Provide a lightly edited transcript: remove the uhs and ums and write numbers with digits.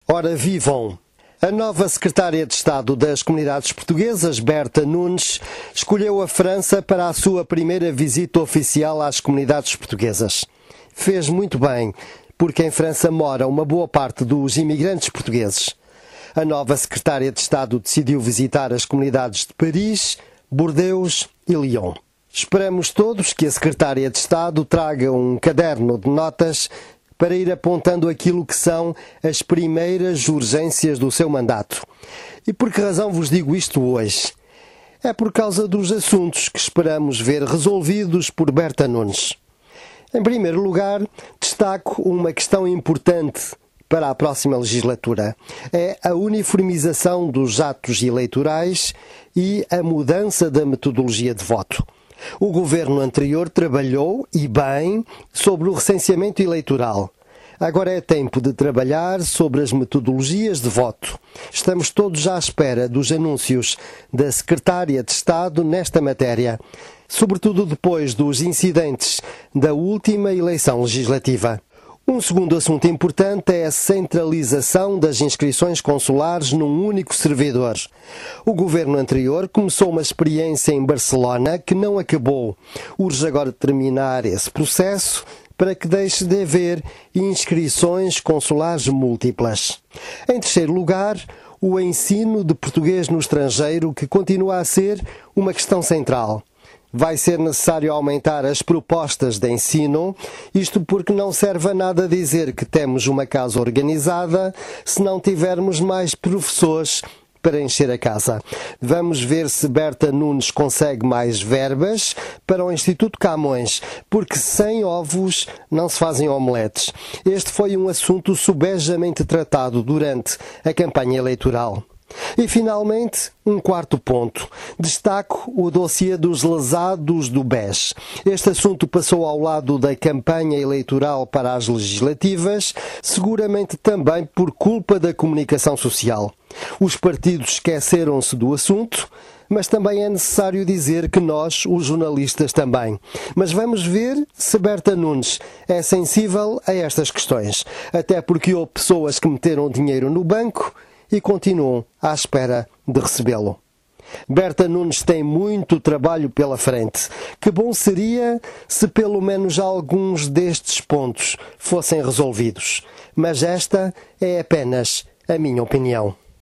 Ora vivam! A nova secretária de Estado das Comunidades Portuguesas, Berta Nunes, escolheu a França para a sua primeira visita oficial às comunidades portuguesas. Fez muito bem, porque em França mora uma boa parte dos imigrantes portugueses. A nova secretária de Estado decidiu visitar as comunidades de Paris, Bordeaux e Lyon. Esperamos todos que a secretária de Estado traga um caderno de notas para ir apontando aquilo que são as primeiras urgências do seu mandato. E por que razão vos digo isto hoje? É por causa dos assuntos que esperamos ver resolvidos por Berta Nunes. Em primeiro lugar, destaco uma questão importante para a próxima legislatura. É a uniformização dos atos eleitorais e a mudança da metodologia de voto. O governo anterior trabalhou, e bem, sobre o recenseamento eleitoral. Agora é tempo de trabalhar sobre as metodologias de voto. Estamos todos à espera dos anúncios da secretária de Estado nesta matéria, sobretudo depois dos incidentes da última eleição legislativa. Um segundo assunto importante é a centralização das inscrições consulares num único servidor. O governo anterior começou uma experiência em Barcelona que não acabou. Urge agora terminar esse processo para que deixe de haver inscrições consulares múltiplas. Em terceiro lugar, o ensino de português no estrangeiro, que continua a ser uma questão central. Vai ser necessário aumentar as propostas de ensino, isto porque não serve a nada dizer que temos uma casa organizada se não tivermos mais professores para encher a casa. Vamos ver se Berta Nunes consegue mais verbas para o Instituto Camões, porque sem ovos não se fazem omeletes. Este foi um assunto subejamente tratado durante a campanha eleitoral. E, finalmente, um quarto ponto. Destaco o dossiê dos lesados do BES. Este assunto passou ao lado da campanha eleitoral para as legislativas, seguramente também por culpa da comunicação social. Os partidos esqueceram-se do assunto, mas também é necessário dizer que nós, os jornalistas, também. Mas vamos ver se Berta Nunes é sensível a estas questões. Até porque houve pessoas que meteram dinheiro no banco e continuam à espera de recebê-lo. Berta Nunes tem muito trabalho pela frente. Que bom seria se pelo menos alguns destes pontos fossem resolvidos. Mas esta é apenas a minha opinião.